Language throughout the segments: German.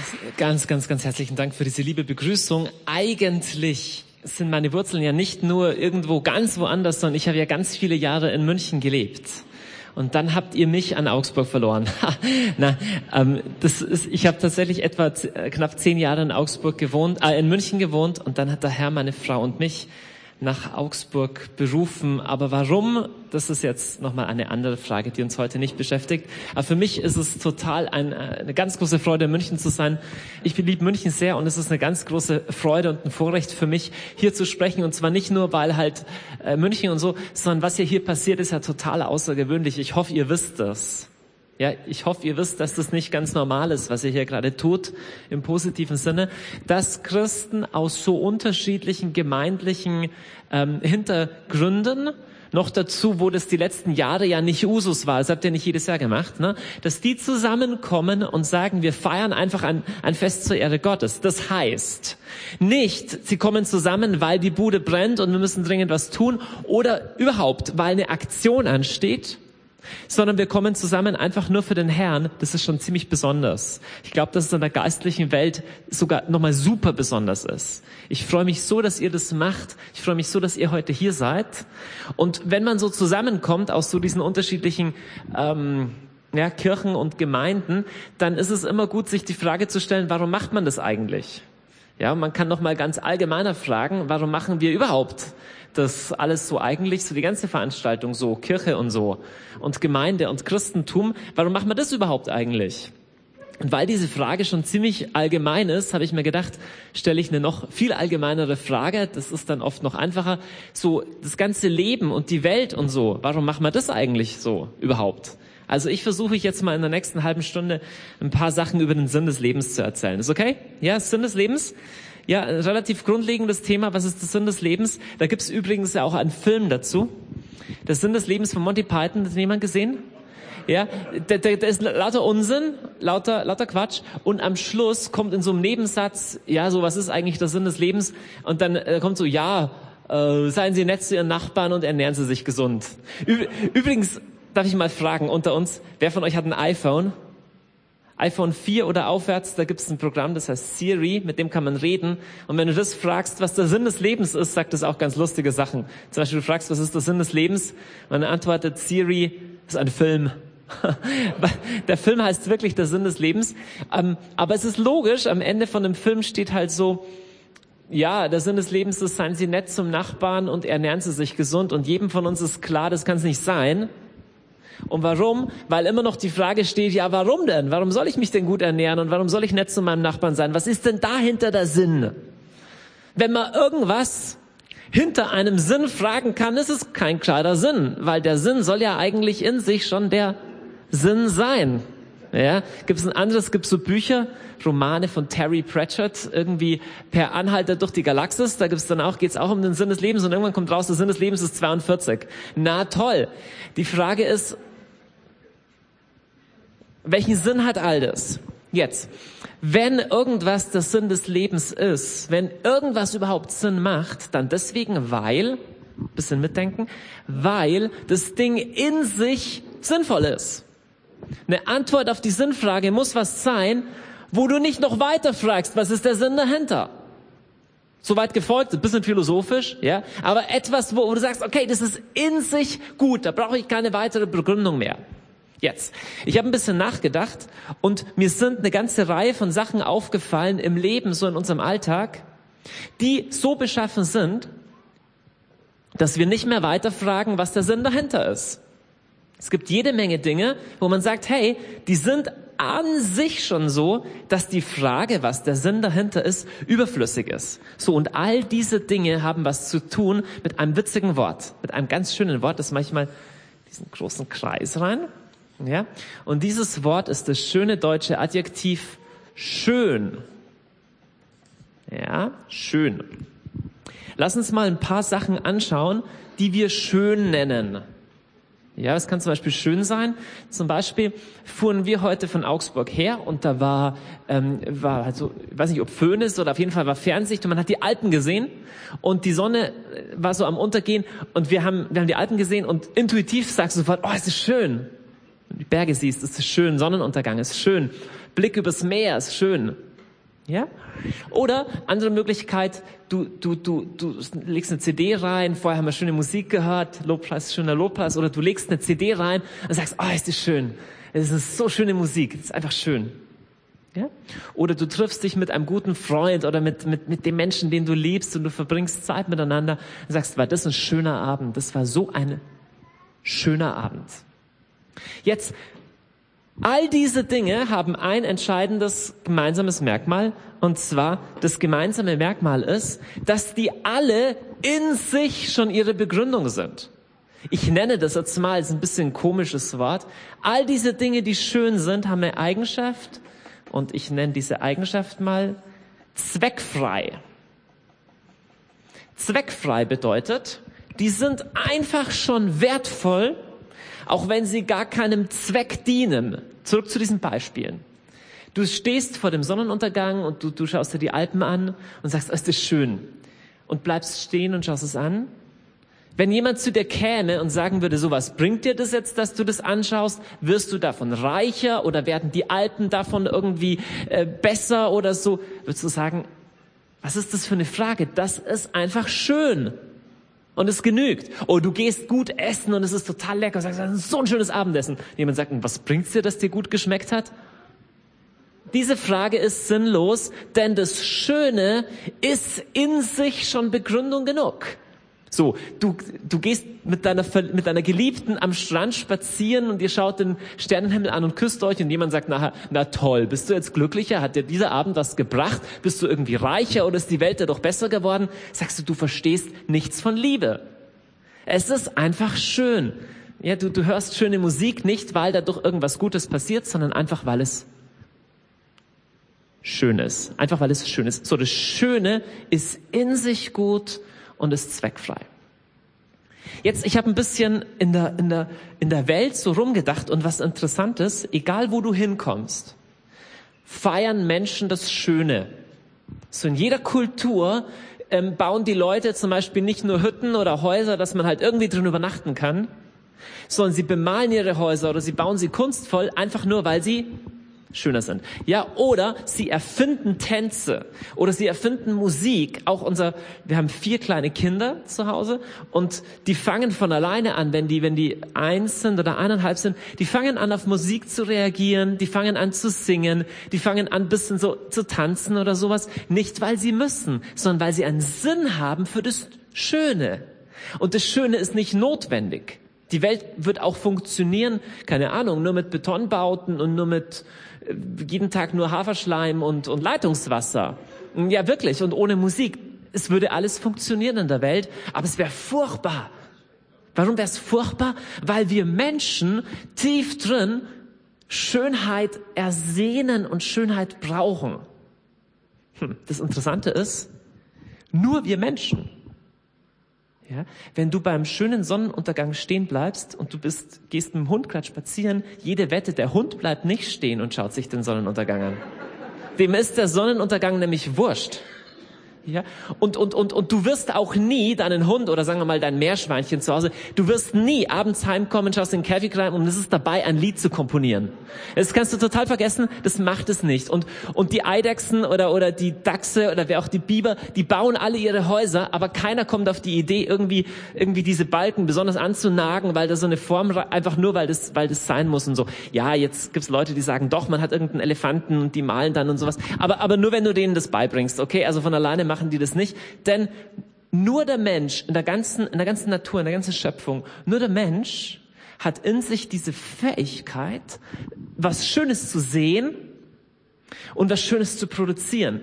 Ganz, ganz, ganz herzlichen Dank für diese liebe Begrüßung. Eigentlich sind meine Wurzeln ja nicht nur irgendwo ganz woanders, sondern ich habe ja ganz viele Jahre in München gelebt. Und dann habt ihr mich an Augsburg verloren. Ich habe tatsächlich etwa knapp 10 Jahre in München gewohnt, und dann hat der Herr meine Frau und mich nach Augsburg berufen. Aber warum? Das ist jetzt nochmal eine andere Frage, die uns heute nicht beschäftigt. Aber für mich ist es total eine ganz große Freude, in München zu sein. Ich liebe München sehr, und es ist eine ganz große Freude und ein Vorrecht für mich, hier zu sprechen. Und zwar nicht nur, weil halt München und so, sondern was ja hier passiert, ist ja total außergewöhnlich. Ich hoffe, ihr wisst das. Ja, ich hoffe, ihr wisst, dass das nicht ganz normal ist, was ihr hier gerade tut, im positiven Sinne, dass Christen aus so unterschiedlichen gemeindlichen Hintergründen, noch dazu, wo das die letzten Jahre ja nicht Usus war, das habt ihr nicht jedes Jahr gemacht, ne? Dass die zusammenkommen und sagen, wir feiern einfach ein Fest zur Ehre Gottes. Das heißt nicht, sie kommen zusammen, weil die Bude brennt und wir müssen dringend was tun, oder überhaupt, weil eine Aktion ansteht, sondern wir kommen zusammen einfach nur für den Herrn. Das ist schon ziemlich besonders. Ich glaube, dass es in der geistlichen Welt sogar nochmal super besonders ist. Ich freue mich so, dass ihr das macht. Ich freue mich so, dass ihr heute hier seid. Und wenn man so zusammenkommt aus so diesen unterschiedlichen Kirchen und Gemeinden, dann ist es immer gut, sich die Frage zu stellen, warum macht man das eigentlich? Ja, man kann noch mal ganz allgemeiner fragen, warum machen wir überhaupt das alles so eigentlich, so die ganze Veranstaltung so, Kirche und so und Gemeinde und Christentum, warum machen wir das überhaupt eigentlich? Und weil diese Frage schon ziemlich allgemein ist, habe ich mir gedacht, stelle ich eine noch viel allgemeinere Frage, das ist dann oft noch einfacher, so das ganze Leben und die Welt und so, warum machen wir das eigentlich so überhaupt? Also ich versuche jetzt mal in der nächsten halben Stunde ein paar Sachen über den Sinn des Lebens zu erzählen. Ist okay? Ja, Sinn des Lebens? Ja, ein relativ grundlegendes Thema. Was ist der Sinn des Lebens? Da gibt's übrigens ja auch einen Film dazu. Der Sinn des Lebens von Monty Python. Hat jemand gesehen? Ja, der ist lauter Unsinn, lauter Quatsch. Und am Schluss kommt in so einem Nebensatz, ja, so was ist eigentlich der Sinn des Lebens? Und dann kommt so, ja, seien Sie nett zu Ihren Nachbarn und ernähren Sie sich gesund. Übrigens, darf ich mal fragen unter uns, wer von euch hat ein iPhone? iPhone 4 oder aufwärts, da gibt es ein Programm, das heißt Siri, mit dem kann man reden. Und wenn du das fragst, was der Sinn des Lebens ist, sagt es auch ganz lustige Sachen. Zum Beispiel du fragst, was ist der Sinn des Lebens? Und dann antwortet Siri, das ist ein Film. Der Film heißt wirklich der Sinn des Lebens. Aber es ist logisch, am Ende von dem Film steht halt so, ja, der Sinn des Lebens ist, seien Sie nett zum Nachbarn und ernähren Sie sich gesund. Und jedem von uns ist klar, das kann es nicht sein. Und warum? Weil immer noch die Frage steht, ja, warum denn? Warum soll ich mich denn gut ernähren und warum soll ich nett zu meinem Nachbarn sein? Was ist denn dahinter der Sinn? Wenn man irgendwas hinter einem Sinn fragen kann, ist es kein gescheiter Sinn, weil der Sinn soll ja eigentlich in sich schon der Sinn sein. Ja, gibt's so Bücher, Romane von Terry Pratchett, irgendwie Per Anhalter durch die Galaxis, da geht's auch um den Sinn des Lebens und irgendwann kommt raus, der Sinn des Lebens ist 42. Na toll. Die Frage ist, welchen Sinn hat all das? Jetzt, wenn irgendwas der Sinn des Lebens ist, wenn irgendwas überhaupt Sinn macht, dann deswegen, weil das Ding in sich sinnvoll ist. Eine Antwort auf die Sinnfrage muss was sein, wo du nicht noch weiter fragst, was ist der Sinn dahinter? Soweit gefolgt, ein bisschen philosophisch, ja, aber etwas, wo du sagst, okay, das ist in sich gut, da brauche ich keine weitere Begründung mehr. Jetzt, ich habe ein bisschen nachgedacht und mir sind eine ganze Reihe von Sachen aufgefallen im Leben, so in unserem Alltag, die so beschaffen sind, dass wir nicht mehr weiter fragen, was der Sinn dahinter ist. Es gibt jede Menge Dinge, wo man sagt, hey, die sind an sich schon so, dass die Frage, was der Sinn dahinter ist, überflüssig ist. So, und all diese Dinge haben was zu tun mit einem witzigen Wort, mit einem ganz schönen Wort, das manchmal diesen großen Kreis rein. Ja? Und dieses Wort ist das schöne deutsche Adjektiv schön. Ja, schön. Lass uns mal ein paar Sachen anschauen, die wir schön nennen. Ja, es kann zum Beispiel schön sein. Zum Beispiel fuhren wir heute von Augsburg her und da war also, ich weiß nicht, ob Föhn ist oder auf jeden Fall war Fernsicht und man hat die Alpen gesehen und die Sonne war so am Untergehen und wir haben die Alpen gesehen und intuitiv sagst du sofort, oh, es ist schön. Wenn du die Berge siehst, es ist schön, Sonnenuntergang ist schön, Blick übers Meer ist schön. Ja? Oder andere Möglichkeit, du legst eine CD rein, vorher haben wir schöne Musik gehört, Lobpreis, schöner Lobpreis, oder du legst eine CD rein und sagst, ist das schön. Es ist so schöne Musik, es ist einfach schön. Ja? Oder du triffst dich mit einem guten Freund oder mit dem Menschen, den du liebst, und du verbringst Zeit miteinander und sagst, war das ein schöner Abend, das war so ein schöner Abend. Jetzt, all diese Dinge haben ein entscheidendes gemeinsames Merkmal, und zwar das gemeinsame Merkmal ist, dass die alle in sich schon ihre Begründung sind. Ich nenne das jetzt mal, ist ein bisschen ein komisches Wort. All diese Dinge, die schön sind, haben eine Eigenschaft, und ich nenne diese Eigenschaft mal zweckfrei. Zweckfrei bedeutet, die sind einfach schon wertvoll, auch wenn sie gar keinem Zweck dienen. Zurück zu diesen Beispielen. Du stehst vor dem Sonnenuntergang und du schaust dir die Alpen an und sagst, ist das schön. Und bleibst stehen und schaust es an. Wenn jemand zu dir käme und sagen würde, so, was bringt dir das jetzt, dass du das anschaust? Wirst du davon reicher oder werden die Alpen davon irgendwie besser oder so? Würdest du sagen, was ist das für eine Frage? Das ist einfach schön. Und es genügt. Oh, du gehst gut essen und es ist total lecker. Du sagst, das ist so ein schönes Abendessen. Jemand sagt, was bringt's dir, dass dir gut geschmeckt hat? Diese Frage ist sinnlos, denn das Schöne ist in sich schon Begründung genug. So, du gehst mit deiner Geliebten am Strand spazieren und ihr schaut den Sternenhimmel an und küsst euch und jemand sagt nachher, na toll, bist du jetzt glücklicher? Hat dir dieser Abend was gebracht? Bist du irgendwie reicher oder ist die Welt dadurch besser geworden? Sagst du verstehst nichts von Liebe. Es ist einfach schön. Ja, du hörst schöne Musik nicht, weil dadurch irgendwas Gutes passiert, sondern einfach, weil es schön ist. Einfach, weil es schön ist. So, das Schöne ist in sich gut und ist zweckfrei. Jetzt, ich habe ein bisschen in der Welt so rumgedacht, und was interessant ist, egal wo du hinkommst, feiern Menschen das Schöne. So in jeder Kultur bauen die Leute zum Beispiel nicht nur Hütten oder Häuser, dass man halt irgendwie drin übernachten kann, sondern sie bemalen ihre Häuser oder sie bauen sie kunstvoll, einfach nur, weil sie schöner sind. Ja, oder sie erfinden Tänze oder sie erfinden Musik. Auch wir haben 4 kleine Kinder zu Hause und die fangen von alleine an, wenn die 1 sind oder 1,5 sind, die fangen an auf Musik zu reagieren, die fangen an zu singen, die fangen an ein bisschen so zu tanzen oder sowas. Nicht, weil sie müssen, sondern weil sie einen Sinn haben für das Schöne. Und das Schöne ist nicht notwendig. Die Welt wird auch funktionieren, keine Ahnung, nur mit Betonbauten und nur mit jeden Tag nur Haferschleim und Leitungswasser. Ja, wirklich. Und ohne Musik. Es würde alles funktionieren in der Welt, aber es wäre furchtbar. Warum wäre es furchtbar? Weil wir Menschen tief drin Schönheit ersehnen und Schönheit brauchen. Das Interessante ist, nur wir Menschen. Ja, wenn du beim schönen Sonnenuntergang stehen bleibst und gehst mit dem Hund gerade spazieren, jede Wette, der Hund bleibt nicht stehen und schaut sich den Sonnenuntergang an. Dem ist der Sonnenuntergang nämlich wurscht. Ja, und du wirst auch nie deinen Hund oder sagen wir mal dein Meerschweinchen zu Hause, du wirst nie abends heimkommen, schaust in den Käfig rein und es ist dabei, ein Lied zu komponieren. Das kannst du total vergessen, das macht es nicht. Und die Eidechsen oder die Dachse oder wer auch die Biber, die bauen alle ihre Häuser, aber keiner kommt auf die Idee, irgendwie diese Balken besonders anzunagen, weil da so eine Form, einfach nur, weil das sein muss und so. Ja, jetzt gibt's Leute, die sagen, doch, man hat irgendeinen Elefanten und die malen dann und sowas. Aber nur, wenn du denen das beibringst, okay? Also von alleine machen die das nicht, denn nur der Mensch in der ganzen Natur, in der ganzen Schöpfung, nur der Mensch hat in sich diese Fähigkeit, was Schönes zu sehen und was Schönes zu produzieren.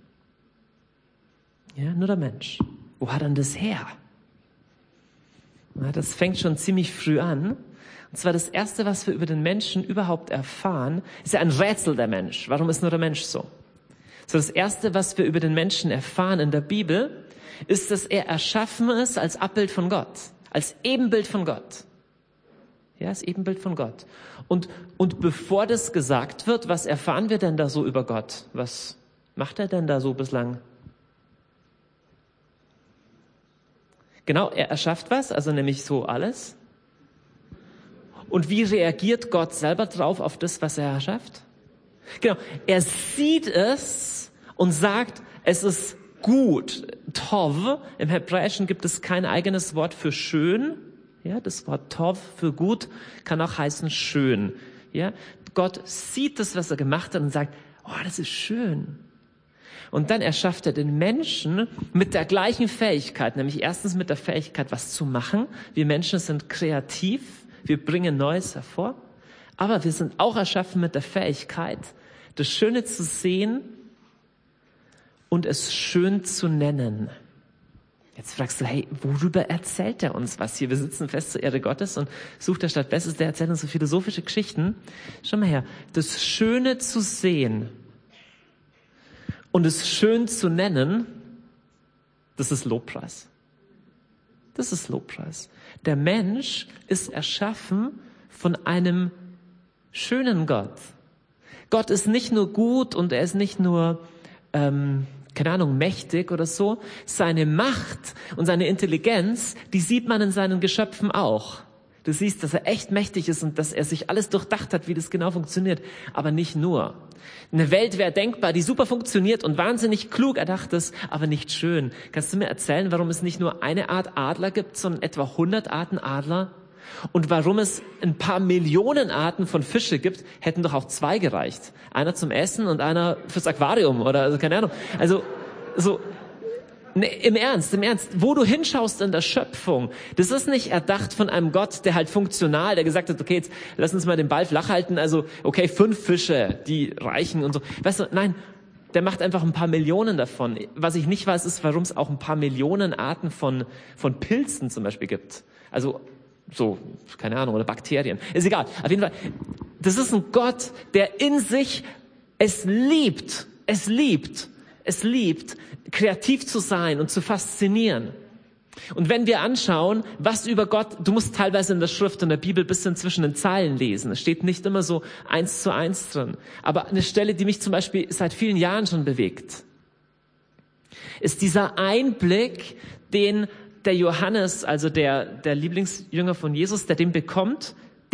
Ja, nur der Mensch. Wo hat denn das her? Na, das fängt schon ziemlich früh an. Und zwar das Erste, was wir über den Menschen überhaupt erfahren, ist ja ein Rätsel der Mensch. Warum ist nur der Mensch so? So, das Erste, was wir über den Menschen erfahren in der Bibel, ist, dass er erschaffen ist als Abbild von Gott, als Ebenbild von Gott. Ja, als Ebenbild von Gott. Und bevor das gesagt wird, was erfahren wir denn da so über Gott? Was macht er denn da so bislang? Genau, er erschafft was, also nämlich so alles. Und wie reagiert Gott selber drauf auf das, was er erschafft? Genau, er sieht es und sagt, es ist gut. Tov, im Hebräischen gibt es kein eigenes Wort für schön. Ja, das Wort Tov für gut kann auch heißen schön. Ja, Gott sieht das, was er gemacht hat und sagt, oh, das ist schön. Und dann erschafft er den Menschen mit der gleichen Fähigkeit, nämlich erstens mit der Fähigkeit, was zu machen. Wir Menschen sind kreativ, wir bringen Neues hervor, aber wir sind auch erschaffen mit der Fähigkeit, das Schöne zu sehen und es schön zu nennen. Jetzt fragst du, hey, worüber erzählt er uns was hier? Wir sitzen fest zur Ehre Gottes und sucht er statt Bestes, der erzählt uns so philosophische Geschichten. Schau mal her, das Schöne zu sehen und es schön zu nennen, das ist Lobpreis. Das ist Lobpreis. Der Mensch ist erschaffen von einem schönen Gott. Gott ist nicht nur gut und er ist nicht nur, keine Ahnung, mächtig oder so. Seine Macht und seine Intelligenz, die sieht man in seinen Geschöpfen auch. Du siehst, dass er echt mächtig ist und dass er sich alles durchdacht hat, wie das genau funktioniert. Aber nicht nur. Eine Welt wäre denkbar, die super funktioniert und wahnsinnig klug erdacht ist, aber nicht schön. Kannst du mir erzählen, warum es nicht nur eine Art Adler gibt, sondern etwa 100 Arten Adler? Und warum es ein paar Millionen Arten von Fische gibt, hätten doch auch 2 gereicht. Einer zum Essen und einer fürs Aquarium oder also keine Ahnung. Also so ne, im Ernst, wo du hinschaust in der Schöpfung, das ist nicht erdacht von einem Gott, der halt funktional, der gesagt hat, okay, jetzt lass uns mal den Ball flach halten, also okay, 5 Fische, die reichen und so. Weißt du, nein, der macht einfach ein paar Millionen davon. Was ich nicht weiß, ist, warum es auch ein paar Millionen Arten von Pilzen zum Beispiel gibt. Also so, keine Ahnung, oder Bakterien. Ist egal. Auf jeden Fall, das ist ein Gott, der in sich es liebt, kreativ zu sein und zu faszinieren. Und wenn wir anschauen, was über Gott, du musst teilweise in der Schrift und der Bibel ein bisschen zwischen den Zeilen lesen. Es steht nicht immer so 1:1 drin. Aber eine Stelle, die mich zum Beispiel seit vielen Jahren schon bewegt, ist dieser Einblick, den der Johannes, also der Lieblingsjünger von Jesus, der bekommt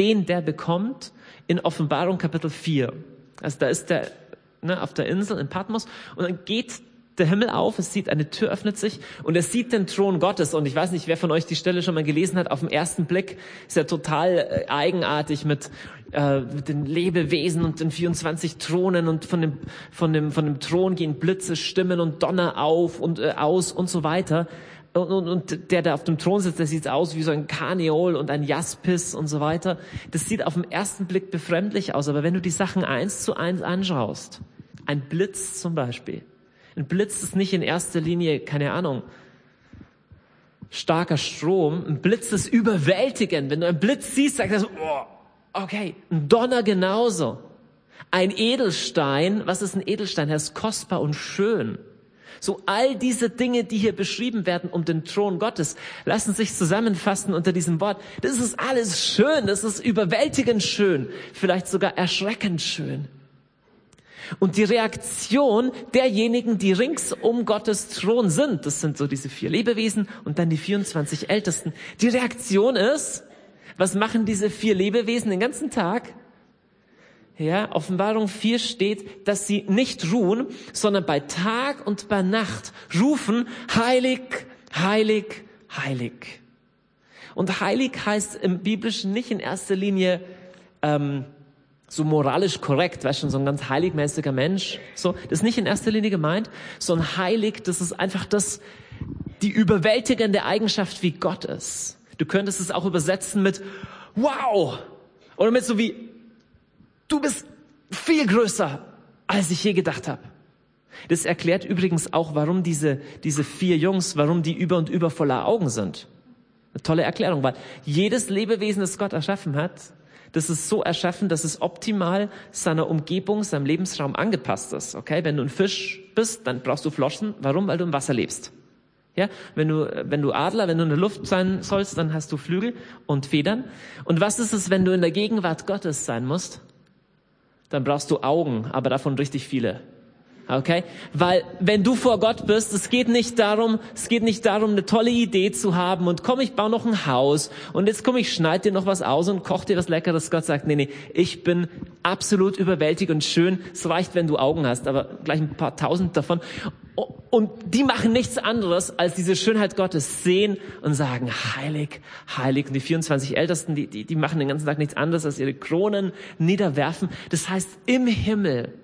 in Offenbarung Kapitel 4. Also da ist der auf der Insel in Patmos und dann geht der Himmel auf, es sieht, eine Tür öffnet sich und er sieht den Thron Gottes. Und ich weiß nicht, wer von euch die Stelle schon mal gelesen hat, auf den ersten Blick ist ja total eigenartig mit den Lebewesen und den 24 Thronen und von dem Thron gehen Blitze, Stimmen und Donner auf und aus und so weiter. Und der da auf dem Thron sitzt, der sieht aus wie so ein Karneol und ein Jaspis und so weiter. Das sieht auf den ersten Blick befremdlich aus, aber wenn du die Sachen 1:1 anschaust, ein Blitz zum Beispiel. Ein Blitz ist nicht in erster Linie, keine Ahnung, starker Strom. Ein Blitz ist überwältigend. Wenn du einen Blitz siehst, sagst du, oh, okay, ein Donner genauso. Ein Edelstein, was ist ein Edelstein? Er ist kostbar und schön. So all diese Dinge, die hier beschrieben werden um den Thron Gottes, lassen sich zusammenfassen unter diesem Wort. Das ist alles schön, das ist überwältigend schön, vielleicht sogar erschreckend schön. Und die Reaktion derjenigen, die rings um Gottes Thron sind, das sind so diese 4 Lebewesen und dann die 24 Ältesten, die Reaktion ist, was machen diese 4 Lebewesen den ganzen Tag? Ja, Offenbarung 4 steht, dass sie nicht ruhen, sondern bei Tag und bei Nacht rufen, heilig, heilig, heilig. Und heilig heißt im Biblischen nicht in erster Linie so moralisch korrekt, weißt du, so ein ganz heiligmäßiger Mensch. So, das ist nicht in erster Linie gemeint, sondern heilig, das ist einfach die überwältigende Eigenschaft, wie Gott ist. Du könntest es auch übersetzen mit wow! Oder mit so wie du bist viel größer, als ich je gedacht habe. Das erklärt übrigens auch, warum diese 4 Jungs, warum die über und über voller Augen sind. Eine tolle Erklärung, weil jedes Lebewesen, das Gott erschaffen hat, das ist so erschaffen, dass es optimal seiner Umgebung, seinem Lebensraum angepasst ist. Okay, wenn du ein Fisch bist, dann brauchst du Flossen. Warum? Weil du im Wasser lebst. Ja, wenn du Adler, wenn du in der Luft sein sollst, dann hast du Flügel und Federn. Und was ist es, wenn du in der Gegenwart Gottes sein musst? Dann brauchst du Augen, aber davon richtig viele. Okay? Weil, wenn du vor Gott bist, es geht nicht darum, eine tolle Idee zu haben und komm, ich baue noch ein Haus und jetzt komm, ich schneide dir noch was aus und koch dir was Leckeres. Gott sagt, nee, ich bin absolut überwältigt und schön. Es reicht, wenn du Augen hast, aber gleich ein paar tausend davon. Und die machen nichts anderes, als diese Schönheit Gottes sehen und sagen, heilig, heilig. Und die 24 Ältesten, die machen den ganzen Tag nichts anderes, als ihre Kronen niederwerfen. Das heißt, im Himmel,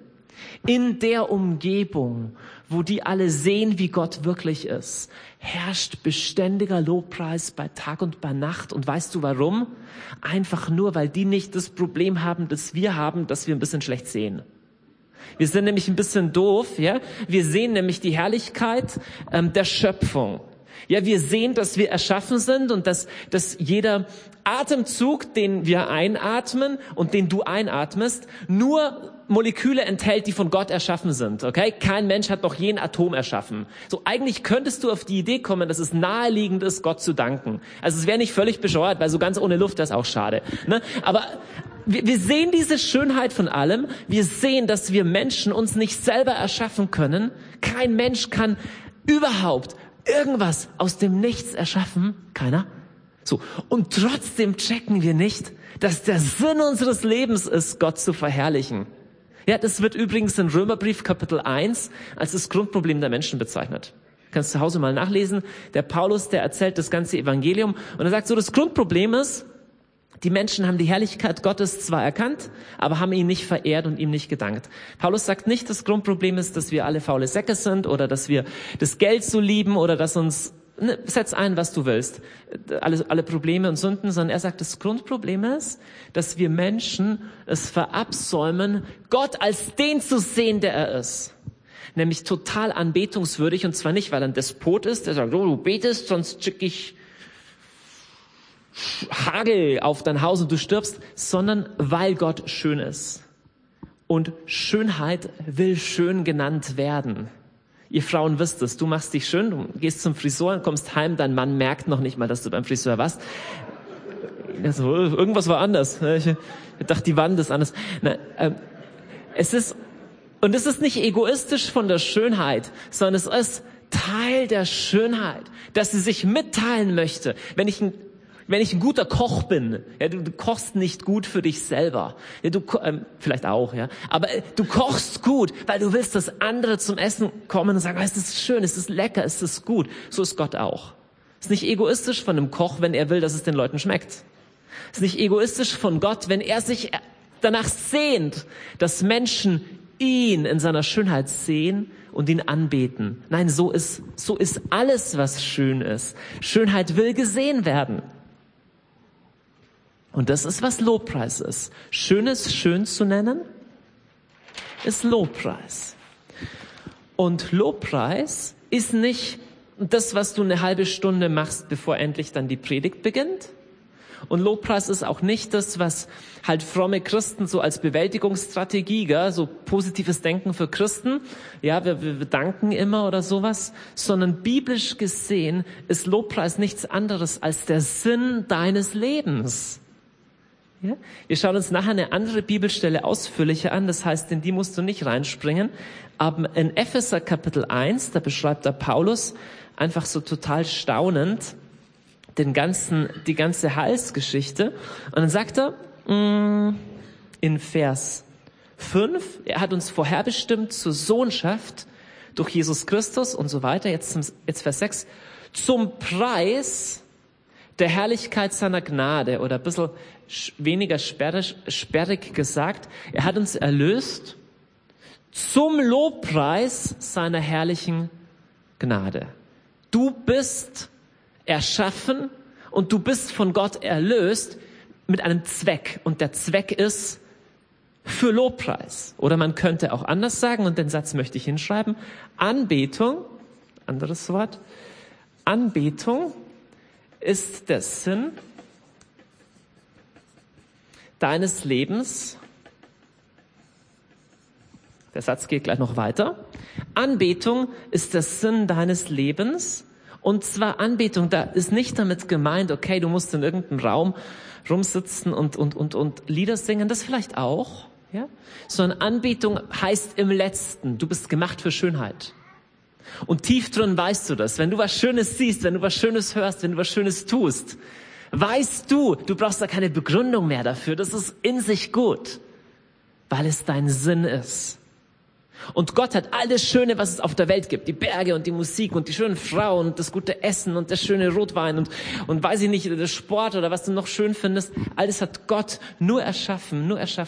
in der Umgebung, wo die alle sehen, wie Gott wirklich ist, herrscht beständiger Lobpreis bei Tag und bei Nacht. Und weißt du warum? Einfach nur, weil die nicht das Problem haben, das wir haben, dass wir ein bisschen schlecht sehen. Wir sind nämlich ein bisschen doof, ja. Wir sehen nämlich die Herrlichkeit der Schöpfung. Ja, wir sehen, dass wir erschaffen sind und dass jeder Atemzug, den wir einatmen und den du einatmest, nur Moleküle enthält, die von Gott erschaffen sind, okay? Kein Mensch hat noch je ein Atom erschaffen. So, eigentlich könntest du auf die Idee kommen, dass es naheliegend ist, Gott zu danken. Also es wäre nicht völlig bescheuert, weil so ganz ohne Luft, das ist auch schade, ne? Aber wir sehen diese Schönheit von allem. Wir sehen, dass wir Menschen uns nicht selber erschaffen können. Kein Mensch kann überhaupt irgendwas aus dem Nichts erschaffen. Keiner. So. Und trotzdem checken wir nicht, dass der Sinn unseres Lebens ist, Gott zu verherrlichen. Ja, das wird übrigens in Römerbrief Kapitel 1 als das Grundproblem der Menschen bezeichnet. Kannst zu Hause mal nachlesen. Der Paulus, der erzählt das ganze Evangelium und er sagt so, das Grundproblem ist, die Menschen haben die Herrlichkeit Gottes zwar erkannt, aber haben ihn nicht verehrt und ihm nicht gedankt. Paulus sagt nicht, das Grundproblem ist, dass wir alle faule Säcke sind oder dass wir das Geld so lieben oder dass uns, setz ein, was du willst, alle Probleme und Sünden, sondern er sagt, das Grundproblem ist, dass wir Menschen es verabsäumen, Gott als den zu sehen, der er ist. Nämlich total anbetungswürdig und zwar nicht, weil er ein Despot ist, der sagt, oh, du betest, sonst schicke ich Hagel auf dein Haus und du stirbst, sondern weil Gott schön ist. Und Schönheit will schön genannt werden. Ihr Frauen wisst es, du machst dich schön, du gehst zum Friseur, kommst heim, dein Mann merkt noch nicht mal, dass du beim Friseur warst. Also, irgendwas war anders. Ich dachte, die Wand ist anders. Es ist nicht egoistisch von der Schönheit, sondern es ist Teil der Schönheit, dass sie sich mitteilen möchte. Wenn ich ein guter Koch bin, ja, du kochst nicht gut für dich selber, ja, vielleicht auch, ja, aber du kochst gut, weil du willst, dass andere zum Essen kommen und sagen, es ist schön, es ist lecker, es ist gut. So ist Gott auch. Es ist nicht egoistisch von einem Koch, wenn er will, dass es den Leuten schmeckt. Es ist nicht egoistisch von Gott, wenn er sich danach sehnt, dass Menschen ihn in seiner Schönheit sehen und ihn anbeten. Nein, so ist alles, was schön ist. Schönheit will gesehen werden. Und das ist, was Lobpreis ist. Schönes schön zu nennen, ist Lobpreis. Und Lobpreis ist nicht das, was du eine halbe Stunde machst, bevor endlich dann die Predigt beginnt. Und Lobpreis ist auch nicht das, was halt fromme Christen so als Bewältigungsstrategie, gell, so positives Denken für Christen, ja, wir danken immer oder sowas, sondern biblisch gesehen ist Lobpreis nichts anderes als der Sinn deines Lebens. Ja? Wir schauen uns nachher eine andere Bibelstelle ausführlicher an, das heißt, in die musst du nicht reinspringen. Aber in Epheser Kapitel 1, da beschreibt der Paulus einfach so total staunend die ganze Heilsgeschichte. Und dann sagt er in Vers 5, er hat uns vorherbestimmt zur Sohnschaft durch Jesus Christus und so weiter. Jetzt Vers 6, zum Preis der Herrlichkeit seiner Gnade, oder ein bisschen weniger sperrig gesagt, er hat uns erlöst zum Lobpreis seiner herrlichen Gnade. Du bist erschaffen und du bist von Gott erlöst mit einem Zweck. Und der Zweck ist für Lobpreis. Oder man könnte auch anders sagen, und den Satz möchte ich hinschreiben, Anbetung, anderes Wort, Anbetung ist der Sinn deines Lebens. Der Satz geht gleich noch weiter. Anbetung ist der Sinn deines Lebens. Und zwar Anbetung, da ist nicht damit gemeint, okay, du musst in irgendeinem Raum rumsitzen und Lieder singen, das vielleicht auch. Ja? Sondern Anbetung heißt im Letzten, du bist gemacht für Schönheit. Und tief drin weißt du das. Wenn du was Schönes siehst, wenn du was Schönes hörst, wenn du was Schönes tust, weißt du, du brauchst da keine Begründung mehr dafür. Das ist in sich gut, weil es dein Sinn ist. Und Gott hat all das Schöne, was es auf der Welt gibt. Die Berge und die Musik und die schönen Frauen und das gute Essen und der schöne Rotwein und weiß ich nicht, der Sport oder was du noch schön findest. Alles hat Gott nur erschaffen,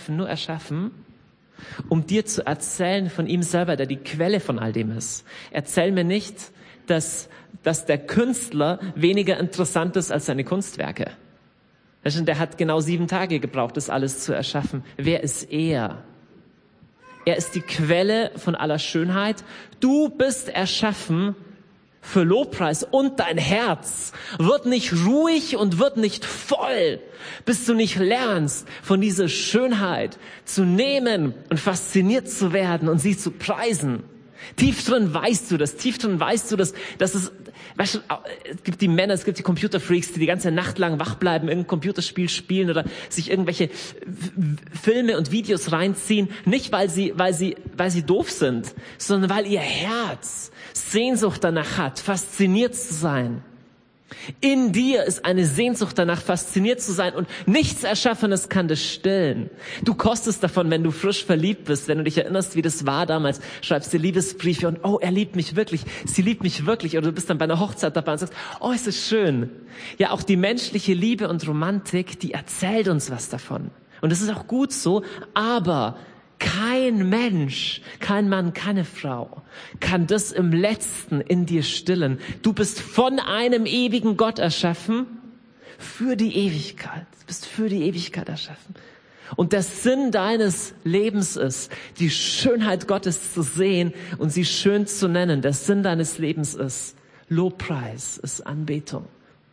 um dir zu erzählen von ihm selber, der die Quelle von all dem ist. Erzähl mir nicht, dass der Künstler weniger interessant ist als seine Kunstwerke. Der hat genau 7 Tage gebraucht, das alles zu erschaffen. Wer ist er? Er ist die Quelle von aller Schönheit. Du bist erschaffen für Lobpreis und dein Herz wird nicht ruhig und wird nicht voll, bis du nicht lernst, von dieser Schönheit zu nehmen und fasziniert zu werden und sie zu preisen. Tief drin weißt du das, dass es, weißt du, es gibt die Männer, es gibt die Computerfreaks, die ganze Nacht lang wach bleiben, irgendein Computerspiel spielen oder sich irgendwelche Filme und Videos reinziehen, nicht weil sie doof sind, sondern weil ihr Herz Sehnsucht danach hat, fasziniert zu sein. In dir ist eine Sehnsucht danach, fasziniert zu sein und nichts Erschaffenes kann das stillen. Du kostest davon, wenn du frisch verliebt bist, wenn du dich erinnerst, wie das war damals, schreibst dir Liebesbriefe und oh, er liebt mich wirklich, sie liebt mich wirklich oder du bist dann bei einer Hochzeit dabei und sagst, oh, ist es schön. Ja, auch die menschliche Liebe und Romantik, die erzählt uns was davon. Und das ist auch gut so, aber kein Mensch, kein Mann, keine Frau kann das im Letzten in dir stillen. Du bist von einem ewigen Gott erschaffen für die Ewigkeit. Du bist für die Ewigkeit erschaffen. Und der Sinn deines Lebens ist, die Schönheit Gottes zu sehen und sie schön zu nennen. Der Sinn deines Lebens ist Lobpreis, ist Anbetung.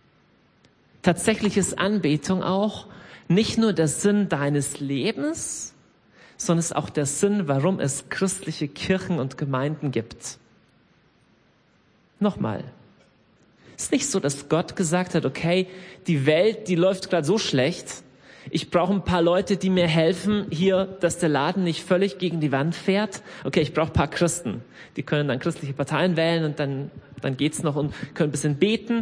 Tatsächlich ist Anbetung auch nicht nur der Sinn deines Lebens, sondern es ist auch der Sinn, warum es christliche Kirchen und Gemeinden gibt. Nochmal. Es ist nicht so, dass Gott gesagt hat, okay, die Welt, die läuft gerade so schlecht, ich brauche ein paar Leute, die mir helfen, hier, dass der Laden nicht völlig gegen die Wand fährt. Okay, ich brauche ein paar Christen. Die können dann christliche Parteien wählen und dann geht's noch und können ein bisschen beten.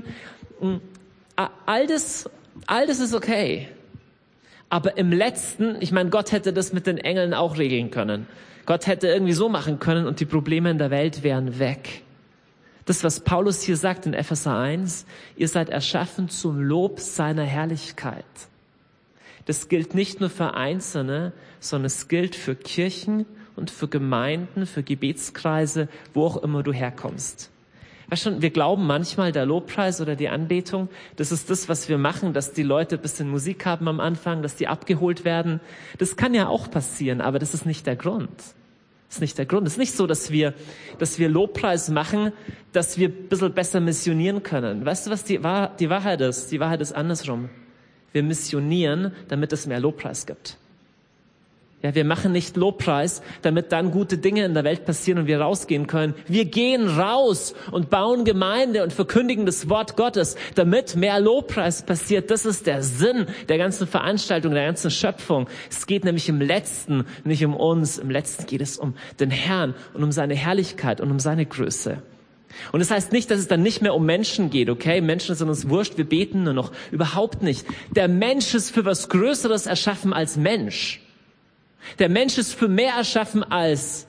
All das ist okay. Aber im Letzten, ich meine, Gott hätte das mit den Engeln auch regeln können. Gott hätte irgendwie so machen können und die Probleme in der Welt wären weg. Das, was Paulus hier sagt in Epheser 1, ihr seid erschaffen zum Lob seiner Herrlichkeit. Das gilt nicht nur für Einzelne, sondern es gilt für Kirchen und für Gemeinden, für Gebetskreise, wo auch immer du herkommst. Weißt du, wir glauben manchmal, der Lobpreis oder die Anbetung, das ist das, was wir machen, dass die Leute ein bisschen Musik haben am Anfang, dass die abgeholt werden. Das kann ja auch passieren, aber das ist nicht der Grund. Das ist nicht der Grund. Es ist nicht so, dass wir Lobpreis machen, dass wir ein bisschen besser missionieren können. Weißt du, was die Wahrheit ist? Die Wahrheit ist andersrum. Wir missionieren, damit es mehr Lobpreis gibt. Ja, wir machen nicht Lobpreis, damit dann gute Dinge in der Welt passieren und wir rausgehen können. Wir gehen raus und bauen Gemeinde und verkündigen das Wort Gottes, damit mehr Lobpreis passiert. Das ist der Sinn der ganzen Veranstaltung, der ganzen Schöpfung. Es geht nämlich im Letzten nicht um uns. Im Letzten geht es um den Herrn und um seine Herrlichkeit und um seine Größe. Und das heißt nicht, dass es dann nicht mehr um Menschen geht, okay? Menschen sind uns wurscht, wir beten nur noch. Überhaupt nicht. Der Mensch ist für was Größeres erschaffen als Mensch. Der Mensch ist für mehr erschaffen als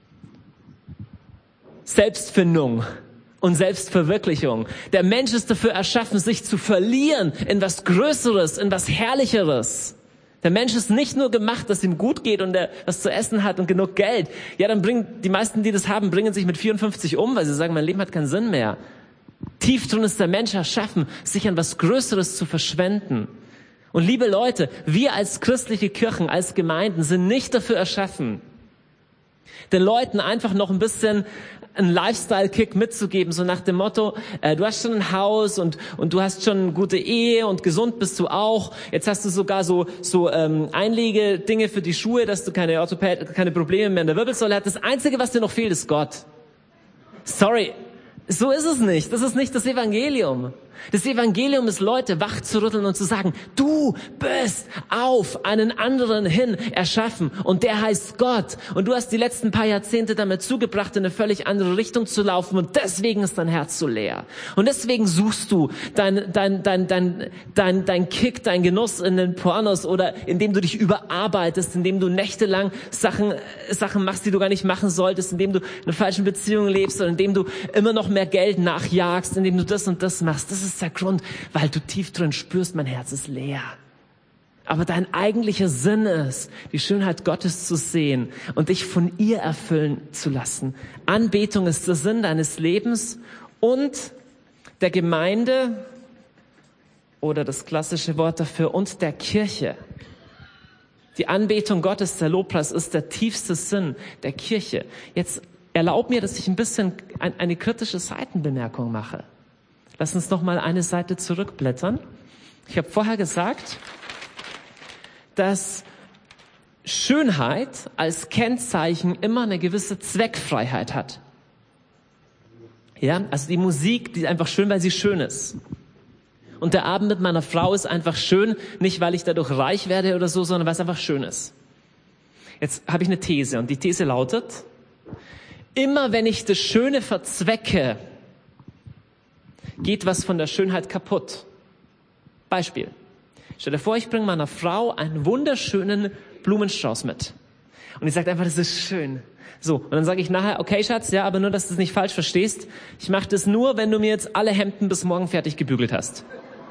Selbstfindung und Selbstverwirklichung. Der Mensch ist dafür erschaffen, sich zu verlieren in was Größeres, in was Herrlicheres. Der Mensch ist nicht nur gemacht, dass ihm gut geht und er was zu essen hat und genug Geld. Ja, dann bringen die meisten, die das haben, bringen sich mit 54 um, weil sie sagen, mein Leben hat keinen Sinn mehr. Tief drin ist der Mensch erschaffen, sich an was Größeres zu verschwenden. Und liebe Leute, wir als christliche Kirchen, als Gemeinden sind nicht dafür erschaffen, den Leuten einfach noch ein bisschen einen Lifestyle-Kick mitzugeben, so nach dem Motto, du hast schon ein Haus und du hast schon eine gute Ehe und gesund bist du auch. Jetzt hast du sogar so Einlegedinge für die Schuhe, dass du keine Probleme mehr in der Wirbelsäule hast. Das Einzige, was dir noch fehlt, ist Gott. Sorry, so ist es nicht. Das ist nicht das Evangelium. Das Evangelium ist, Leute wachzurütteln und zu sagen, du bist auf einen anderen hin erschaffen und der heißt Gott. Und du hast die letzten paar Jahrzehnte damit zugebracht, in eine völlig andere Richtung zu laufen und deswegen ist dein Herz so leer. Und deswegen suchst du dein Kick, dein Genuss in den Pornos oder indem du dich überarbeitest, indem du nächtelang Sachen machst, die du gar nicht machen solltest, indem du in einer falschen Beziehung lebst oder indem du immer noch mehr Geld nachjagst, indem du das und das machst. Das ist der Grund, weil du tief drin spürst, mein Herz ist leer. Aber dein eigentlicher Sinn ist, die Schönheit Gottes zu sehen und dich von ihr erfüllen zu lassen. Anbetung ist der Sinn deines Lebens und der Gemeinde oder das klassische Wort dafür und der Kirche. Die Anbetung Gottes, der Lobpreis ist der tiefste Sinn der Kirche. Jetzt erlaub mir, dass ich ein bisschen eine kritische Seitenbemerkung mache. Lass uns noch mal eine Seite zurückblättern. Ich habe vorher gesagt, dass Schönheit als Kennzeichen immer eine gewisse Zweckfreiheit hat. Ja, also die Musik, die ist einfach schön, weil sie schön ist. Und der Abend mit meiner Frau ist einfach schön, nicht weil ich dadurch reich werde oder so, sondern weil es einfach schön ist. Jetzt habe ich eine These und die These lautet, immer wenn ich das Schöne verzwecke, geht was von der Schönheit kaputt. Beispiel. Stell dir vor, ich bringe meiner Frau einen wunderschönen Blumenstrauß mit. Und die sagt einfach, das ist schön. So, und dann sage ich nachher, okay Schatz, ja, aber nur, dass du es nicht falsch verstehst. Ich mache das nur, wenn du mir jetzt alle Hemden bis morgen fertig gebügelt hast.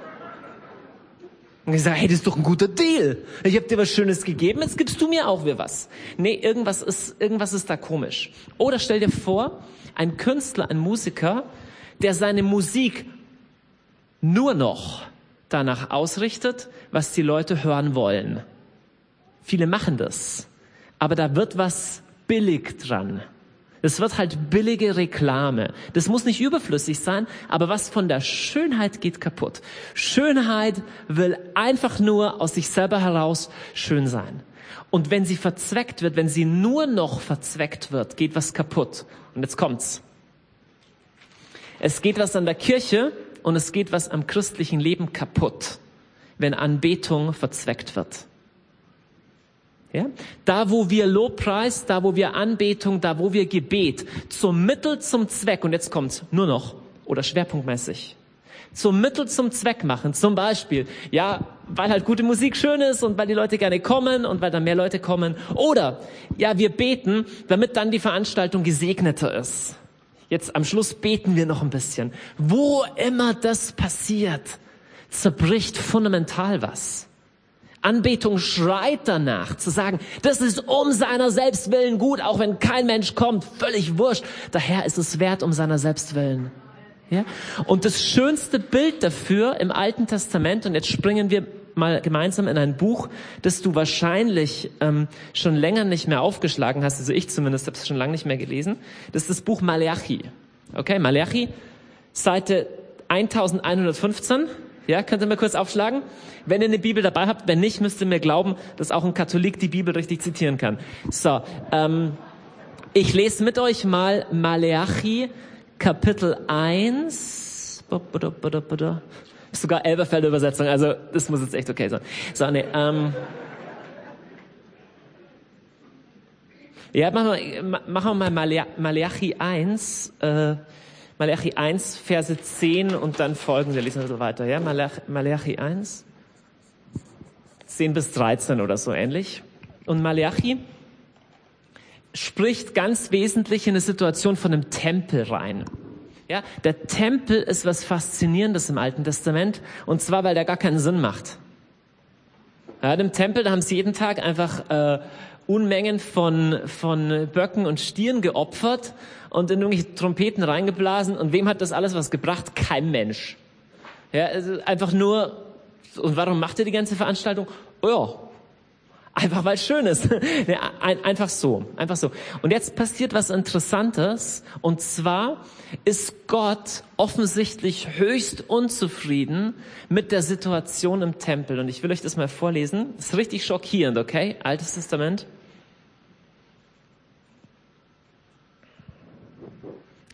Und ich sage, hey, das ist doch ein guter Deal. Ich habe dir was Schönes gegeben, jetzt gibst du mir auch wieder was. Nee, irgendwas ist da komisch. Oder stell dir vor, ein Künstler, ein Musiker, der seine Musik nur noch danach ausrichtet, was die Leute hören wollen. Viele machen das, aber da wird was billig dran. Es wird halt billige Reklame. Das muss nicht überflüssig sein, aber was von der Schönheit geht kaputt. Schönheit will einfach nur aus sich selber heraus schön sein. Und wenn sie verzweckt wird, wenn sie nur noch verzweckt wird, geht was kaputt. Und jetzt kommt's. Es geht was an der Kirche und es geht was am christlichen Leben kaputt, wenn Anbetung verzweckt wird. Ja? Da, wo wir Lobpreis, da, wo wir Anbetung, da, wo wir Gebet zum Mittel zum Zweck, und jetzt kommt's nur noch, oder schwerpunktmäßig, zum Mittel zum Zweck machen. Zum Beispiel, ja, weil halt gute Musik schön ist und weil die Leute gerne kommen und weil dann mehr Leute kommen. Oder, ja, wir beten, damit dann die Veranstaltung gesegneter ist. Jetzt am Schluss beten wir noch ein bisschen. Wo immer das passiert, zerbricht fundamental was. Anbetung schreit danach, zu sagen, das ist um seiner selbst willen gut, auch wenn kein Mensch kommt, völlig wurscht. Daher ist es wert, um seiner selbst willen. Ja? Und das schönste Bild dafür im Alten Testament, und jetzt springen wir mal gemeinsam in ein Buch, das du wahrscheinlich schon länger nicht mehr aufgeschlagen hast, also ich zumindest habe es schon lange nicht mehr gelesen, das ist das Buch Maleachi. Okay, Maleachi, Seite 1115, ja, könnt ihr mal kurz aufschlagen? Wenn ihr eine Bibel dabei habt, wenn nicht, müsst ihr mir glauben, dass auch ein Katholik die Bibel richtig zitieren kann. So, ich lese mit euch mal Maleachi, Kapitel 1, ist sogar Elberfelder Übersetzung, also das muss jetzt echt okay sein. So, nee, ja, machen wir mal Maleachi 1, Maleachi 1, Verse 10 und dann folgende, lesen wir so weiter, ja, Maleachi 1, 10 bis 13 oder so ähnlich. Und Maleachi spricht ganz wesentlich in eine Situation von einem Tempel rein. Ja, der Tempel ist was Faszinierendes im Alten Testament, und zwar, weil der gar keinen Sinn macht. Ja, im Tempel, da haben sie jeden Tag einfach Unmengen von Böcken und Stieren geopfert und in irgendwelche Trompeten reingeblasen. Und wem hat das alles was gebracht? Kein Mensch. Ja, also einfach nur, und warum macht er die ganze Veranstaltung? Oh ja, einfach weil es schön ist. Ja, einfach so. Und jetzt passiert was Interessantes. Und zwar ist Gott offensichtlich höchst unzufrieden mit der Situation im Tempel. Und ich will euch das mal vorlesen. Das ist richtig schockierend, okay? Altes Testament.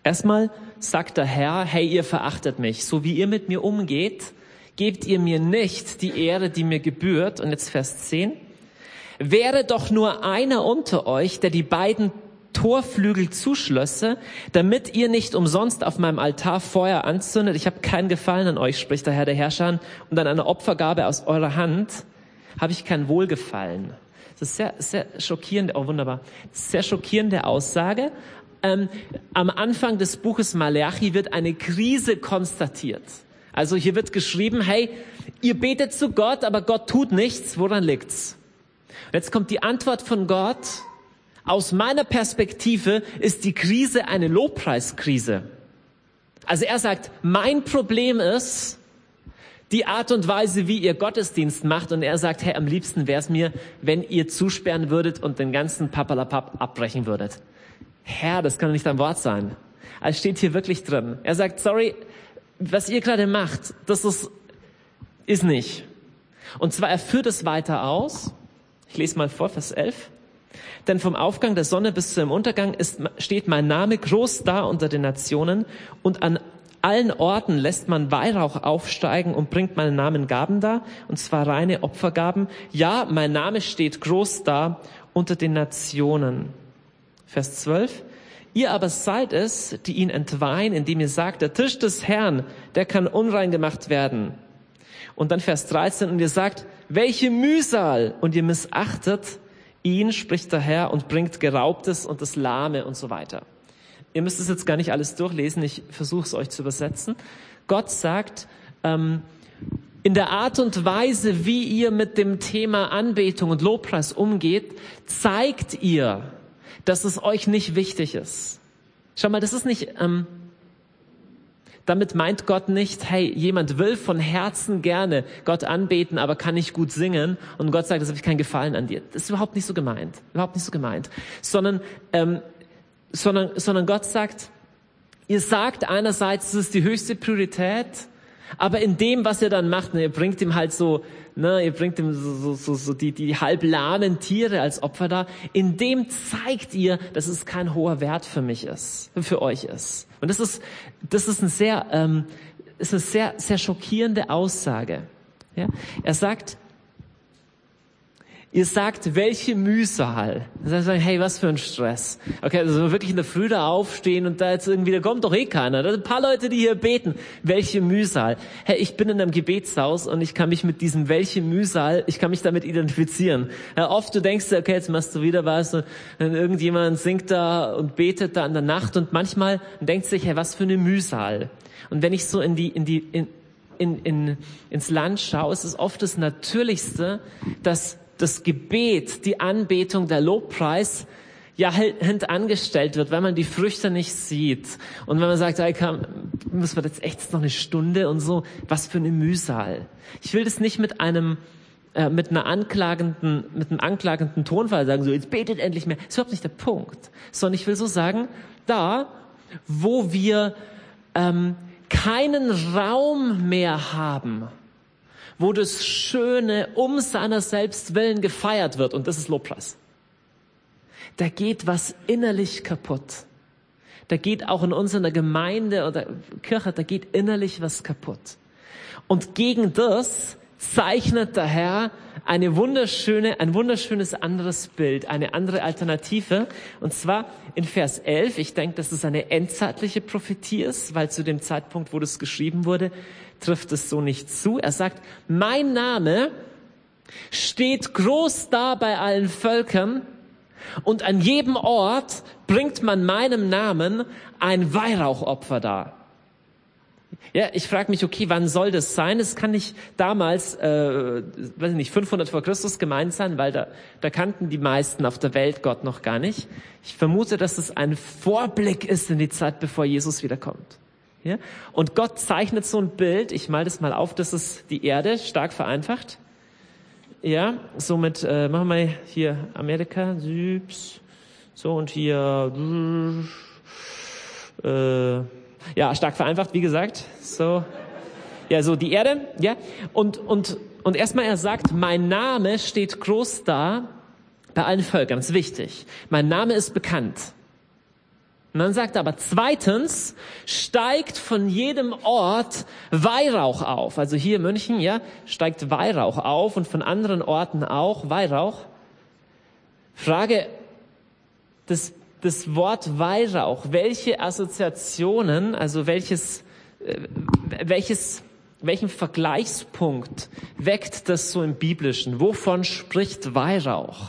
Erstmal sagt der Herr, hey, ihr verachtet mich. So wie ihr mit mir umgeht, gebt ihr mir nicht die Ehre, die mir gebührt. Und jetzt Vers 10. Wäre doch nur einer unter euch, der die beiden Torflügel zuschlösse, damit ihr nicht umsonst auf meinem Altar Feuer anzündet. Ich habe keinen Gefallen an euch, spricht der Herr der Herrscher, und an einer Opfergabe aus eurer Hand habe ich kein Wohlgefallen. Das ist sehr schockierende, wunderbar, sehr schockierende Aussage. Am Anfang des Buches Maleachi wird eine Krise konstatiert. Also hier wird geschrieben, hey, ihr betet zu Gott, aber Gott tut nichts. Woran liegt's? Und jetzt kommt die Antwort von Gott. Aus meiner Perspektive ist die Krise eine Lobpreiskrise. Also er sagt, mein Problem ist die Art und Weise, wie ihr Gottesdienst macht. Und er sagt, hey, am liebsten wäre es mir, wenn ihr zusperren würdet und den ganzen Papalapap abbrechen würdet. Herr, das kann doch nicht dein Wort sein. Es steht hier wirklich drin. Er sagt, sorry, was ihr gerade macht, das ist nicht. Und zwar, er führt es weiter aus. Ich lese mal vor, Vers 11. Denn vom Aufgang der Sonne bis zum Untergang steht mein Name groß da unter den Nationen, und an allen Orten lässt man Weihrauch aufsteigen und bringt meinen Namen Gaben dar, und zwar reine Opfergaben. Ja, mein Name steht groß da unter den Nationen. Vers 12. Ihr aber seid es, die ihn entweihen, indem ihr sagt, der Tisch des Herrn, der kann unrein gemacht werden. Und dann Vers 13, und ihr sagt, welche Mühsal, und ihr missachtet ihn, spricht der Herr, und bringt Geraubtes und das Lahme und so weiter. Ihr müsst es jetzt gar nicht alles durchlesen, ich versuche es euch zu übersetzen. Gott sagt, in der Art und Weise, wie ihr mit dem Thema Anbetung und Lobpreis umgeht, zeigt ihr, dass es euch nicht wichtig ist. Schau mal, das ist nicht, damit meint Gott nicht, hey, jemand will von Herzen gerne Gott anbeten, aber kann nicht gut singen, und Gott sagt, das habe ich keinen Gefallen an dir. Das ist überhaupt nicht so gemeint. Überhaupt nicht so gemeint. Sondern Gott sagt, ihr sagt einerseits, es ist die höchste Priorität, aber in dem, was ihr dann macht, ihr bringt ihm halt ihr bringt ihm so die halblahmen Tiere als Opfer da, in dem zeigt ihr, dass es kein hoher Wert für mich ist, für euch ist. Und das ist eine sehr schockierende Aussage. Ja? Er sagt, ihr sagt, welche Mühsal. Dann sagen, hey, was für ein Stress. Okay, also wirklich in der Früh da aufstehen und da kommt doch eh keiner. Da sind ein paar Leute, die hier beten. Welche Mühsal. Hey, ich bin in einem Gebetshaus und ich kann mich mit diesem welche Mühsal, ich kann mich damit identifizieren. Ja, oft du denkst, okay, jetzt machst du wieder was und irgendjemand singt da und betet da in der Nacht, und manchmal denkt sich, hey, was für eine Mühsal. Und wenn ich so ins Land schaue, ist es oft das Natürlichste, dass das Gebet, die Anbetung, der Lobpreis ja hintangestellt wird, weil man die Früchte nicht sieht. Und wenn man sagt, müssen wir jetzt echt noch eine Stunde und so, was für eine Mühsal. Ich will das nicht mit einem anklagenden Tonfall sagen, so, jetzt betet endlich mehr. Das ist überhaupt nicht der Punkt. Sondern ich will so sagen, da, wo wir keinen Raum mehr haben, wo das Schöne um seiner selbst willen gefeiert wird, und das ist Lobpreis. Da geht was innerlich kaputt. Da geht auch in unserer Gemeinde oder Kirche, da geht innerlich was kaputt. Und gegen das zeichnet der Herr ein wunderschönes anderes Bild, eine andere Alternative. Und zwar in Vers 11, ich denke, dass es eine endzeitliche Prophetie ist, weil zu dem Zeitpunkt, wo das geschrieben wurde, trifft es so nicht zu. Er sagt, mein Name steht groß da bei allen Völkern, und an jedem Ort bringt man meinem Namen ein Weihrauchopfer dar. Ja, ich frage mich, okay, wann soll das sein? Es kann nicht damals, 500 vor Christus gemeint sein, weil da kannten die meisten auf der Welt Gott noch gar nicht. Ich vermute, dass es ein Vorblick ist in die Zeit, bevor Jesus wiederkommt. Ja? Und Gott zeichnet so ein Bild, ich mal das mal auf, das ist die Erde, stark vereinfacht. Ja, somit machen wir hier Amerika, so, und hier, ja, stark vereinfacht, wie gesagt, so, ja, so die Erde, ja, und erstmal er sagt, mein Name steht groß da bei allen Völkern, das ist wichtig, mein Name ist bekannt. Und dann sagt er aber zweitens, steigt von jedem Ort Weihrauch auf. Also hier in München, ja, steigt Weihrauch auf und von anderen Orten auch Weihrauch. Frage, das Wort Weihrauch, welche Assoziationen, also welchen Vergleichspunkt weckt das so im Biblischen? Wovon spricht Weihrauch?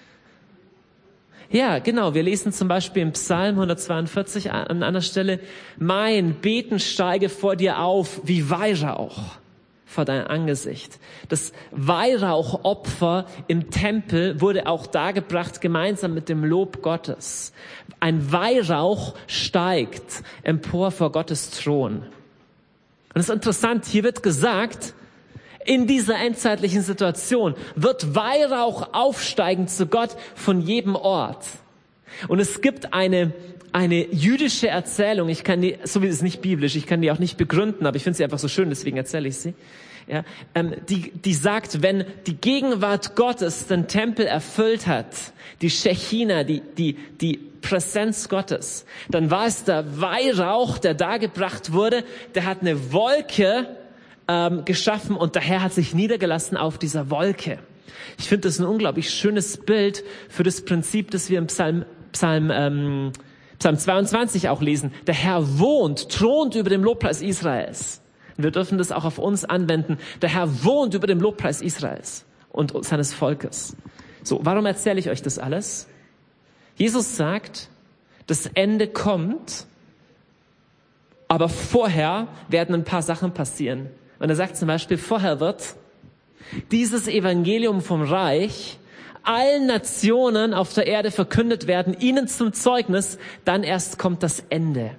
Ja, genau, wir lesen zum Beispiel im Psalm 142 an einer Stelle, mein Beten steige vor dir auf wie Weihrauch vor dein Angesicht. Das Weihrauchopfer im Tempel wurde auch dargebracht, gemeinsam mit dem Lob Gottes. Ein Weihrauch steigt empor vor Gottes Thron. Und es ist interessant, hier wird gesagt, in dieser endzeitlichen Situation wird Weihrauch aufsteigen zu Gott von jedem Ort. Und es gibt eine jüdische Erzählung, ich kann die, so wie es nicht biblisch, ich kann die auch nicht begründen, aber ich finde sie einfach so schön, deswegen erzähle ich sie. Ja, die sagt, wenn die Gegenwart Gottes den Tempel erfüllt hat, die Shechina, die Präsenz Gottes, dann war es der Weihrauch, der dargebracht wurde, der hat eine Wolke geschaffen und der Herr hat sich niedergelassen auf dieser Wolke. Ich finde das ein unglaublich schönes Bild für das Prinzip, das wir im Psalm 22 auch lesen. Der Herr thront über dem Lobpreis Israels. Und wir dürfen das auch auf uns anwenden. Der Herr wohnt über dem Lobpreis Israels und seines Volkes. So, warum erzähle ich euch das alles? Jesus sagt, das Ende kommt, aber vorher werden ein paar Sachen passieren. Und er sagt zum Beispiel, vorher wird dieses Evangelium vom Reich allen Nationen auf der Erde verkündet werden, ihnen zum Zeugnis, dann erst kommt das Ende.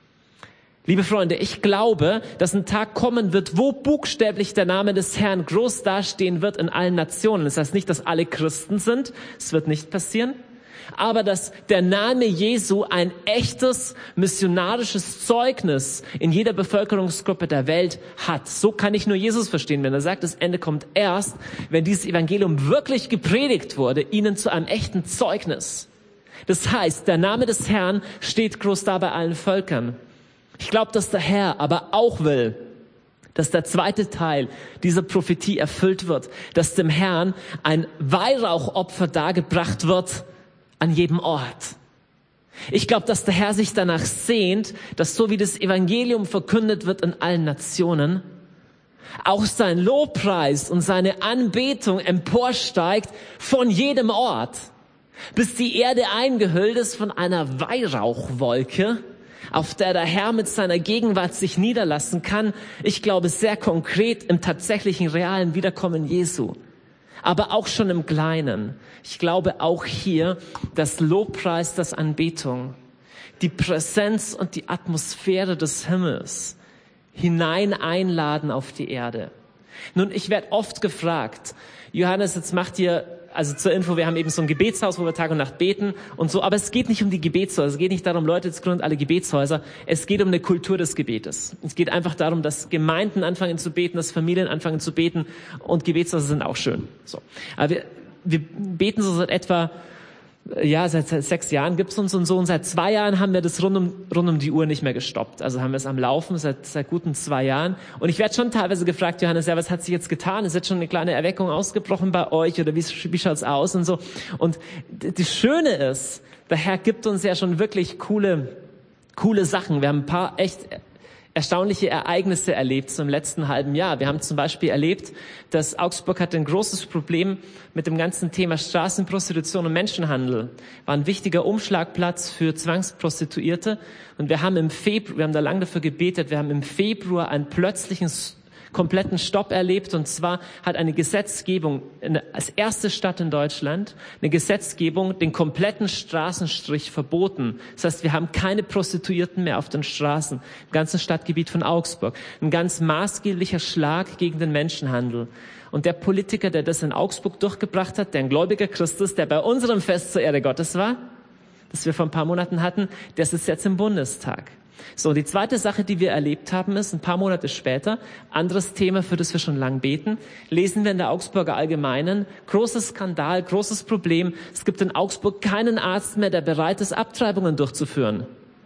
Liebe Freunde, ich glaube, dass ein Tag kommen wird, wo buchstäblich der Name des Herrn groß dastehen wird in allen Nationen. Das heißt nicht, dass alle Christen sind, es wird nicht passieren. Aber dass der Name Jesu ein echtes missionarisches Zeugnis in jeder Bevölkerungsgruppe der Welt hat. So kann ich nur Jesus verstehen, wenn er sagt, das Ende kommt erst, wenn dieses Evangelium wirklich gepredigt wurde, ihnen zu einem echten Zeugnis. Das heißt, der Name des Herrn steht groß da bei allen Völkern. Ich glaube, dass der Herr aber auch will, dass der zweite Teil dieser Prophetie erfüllt wird, dass dem Herrn ein Weihrauchopfer dargebracht wird, an jedem Ort. Ich glaube, dass der Herr sich danach sehnt, dass so wie das Evangelium verkündet wird in allen Nationen, auch sein Lobpreis und seine Anbetung emporsteigt von jedem Ort, bis die Erde eingehüllt ist von einer Weihrauchwolke, auf der der Herr mit seiner Gegenwart sich niederlassen kann. Ich glaube sehr konkret im tatsächlichen realen Wiederkommen Jesu. Aber auch schon im Kleinen. Ich glaube auch hier, dass Lobpreis, das Anbetung, die Präsenz und die Atmosphäre des Himmels hinein einladen auf die Erde. Nun, ich werde oft gefragt, Johannes, jetzt macht ihr, also zur Info, wir haben eben so ein Gebetshaus, wo wir Tag und Nacht beten und so, aber es geht nicht um die Gebetshäuser, es geht nicht darum, Leute zu gründen alle Gebetshäuser, es geht um eine Kultur des Gebetes. Es geht einfach darum, dass Gemeinden anfangen zu beten, dass Familien anfangen zu beten und Gebetshäuser sind auch schön. So. Aber wir beten so seit etwa, seit 6 Jahren gibt's uns und so, und seit 2 Jahren haben wir das rund um die Uhr nicht mehr gestoppt. Also haben wir es am Laufen seit guten 2 Jahren. Und ich werde schon teilweise gefragt, Johannes, ja, was hat sich jetzt getan? Ist jetzt schon eine kleine Erweckung ausgebrochen bei euch oder wie schaut's aus und so? Und das Schöne ist, der Herr gibt uns ja schon wirklich coole Sachen. Wir haben ein paar echt erstaunliche Ereignisse erlebt so im letzten halben Jahr. Wir haben zum Beispiel erlebt, dass Augsburg hatte ein großes Problem mit dem ganzen Thema Straßenprostitution und Menschenhandel. War ein wichtiger Umschlagplatz für Zwangsprostituierte. Und wir haben da lange dafür gebetet, wir haben im Februar einen plötzlichen kompletten Stopp erlebt. Und zwar hat eine Gesetzgebung, als erste Stadt in Deutschland, eine Gesetzgebung den kompletten Straßenstrich verboten. Das heißt, wir haben keine Prostituierten mehr auf den Straßen im ganzen Stadtgebiet von Augsburg. Ein ganz maßgeblicher Schlag gegen den Menschenhandel. Und der Politiker, der das in Augsburg durchgebracht hat, der ein gläubiger Christ ist, der bei unserem Fest zur Ehre Gottes war, das wir vor ein paar Monaten hatten, der sitzt jetzt im Bundestag. So, die zweite Sache, die wir erlebt haben, ist, ein paar Monate später, anderes Thema, für das wir schon lang beten, lesen wir in der Augsburger Allgemeinen, großes Skandal, großes Problem. Es gibt in Augsburg keinen Arzt mehr, der bereit ist, Abtreibungen durchzuführen.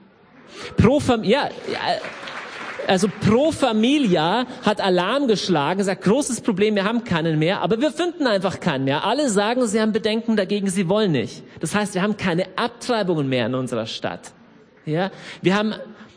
Pro Familia hat Alarm geschlagen, sagt, großes Problem, wir haben keinen mehr, aber wir finden einfach keinen mehr. Alle sagen, sie haben Bedenken dagegen, sie wollen nicht. Das heißt, wir haben keine Abtreibungen mehr in unserer Stadt. Ja, wir haben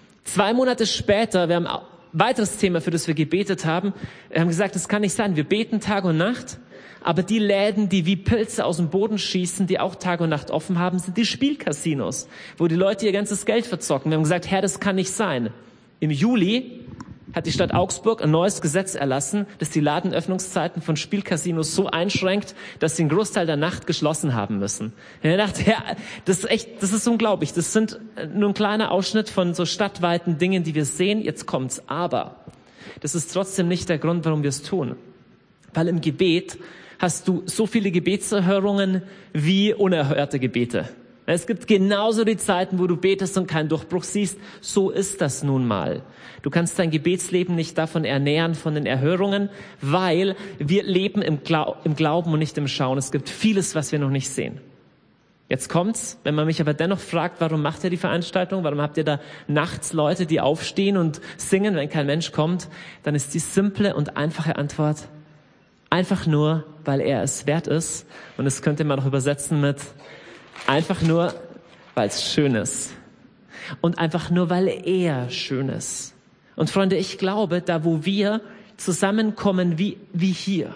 2 Monate später, wir haben ein weiteres Thema, für das wir gebetet haben, wir haben gesagt, das kann nicht sein, wir beten Tag und Nacht, aber die Läden, die wie Pilze aus dem Boden schießen, die auch Tag und Nacht offen haben, sind die Spielcasinos, wo die Leute ihr ganzes Geld verzocken. Wir haben gesagt, Herr, das kann nicht sein. Im Juli hat die Stadt Augsburg ein neues Gesetz erlassen, das die Ladenöffnungszeiten von Spielcasinos so einschränkt, dass sie einen Großteil der Nacht geschlossen haben müssen. Ich dachte, ja, das ist unglaublich. Das sind nur ein kleiner Ausschnitt von so stadtweiten Dingen, die wir sehen. Jetzt kommt's. Aber das ist trotzdem nicht der Grund, warum wir es tun. Weil im Gebet hast du so viele Gebetserhörungen wie unerhörte Gebete. Es gibt genauso die Zeiten, wo du betest und keinen Durchbruch siehst. So ist das nun mal. Du kannst dein Gebetsleben nicht davon ernähren, von den Erhörungen, weil wir leben im Glauben und nicht im Schauen. Es gibt vieles, was wir noch nicht sehen. Jetzt kommt's, wenn man mich aber dennoch fragt, warum macht ihr die Veranstaltung? Warum habt ihr da nachts Leute, die aufstehen und singen, wenn kein Mensch kommt? Dann ist die simple und einfache Antwort einfach nur, weil er es wert ist. Und das könnte man noch übersetzen mit einfach nur, weil es schön ist. Und einfach nur, weil er schön ist. Und Freunde, ich glaube, da wo wir zusammenkommen wie hier,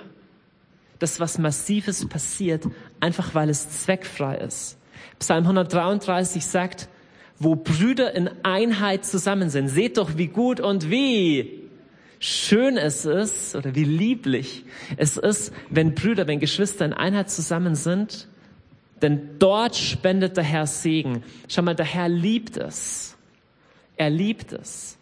dass was Massives passiert, einfach weil es zweckfrei ist. Psalm 133 sagt, wo Brüder in Einheit zusammen sind. Seht doch, wie gut und wie schön es ist, oder wie lieblich es ist, wenn Brüder, wenn Geschwister in Einheit zusammen sind. Denn dort spendet der Herr Segen. Schau mal, der Herr liebt es. Er liebt es.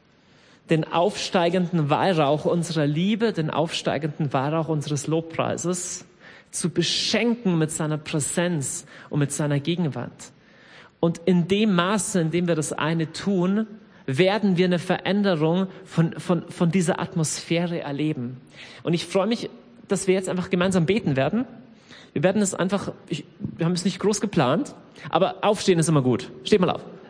Den aufsteigenden Weihrauch unserer Liebe, den aufsteigenden Weihrauch unseres Lobpreises zu beschenken mit seiner Präsenz und mit seiner Gegenwart. Und in dem Maße, in dem wir das eine tun, werden wir eine Veränderung von dieser Atmosphäre erleben. Und ich freue mich, dass wir jetzt einfach gemeinsam beten werden. Wir werden es einfach, wir haben es nicht groß geplant, aber aufstehen ist immer gut. Steht mal auf.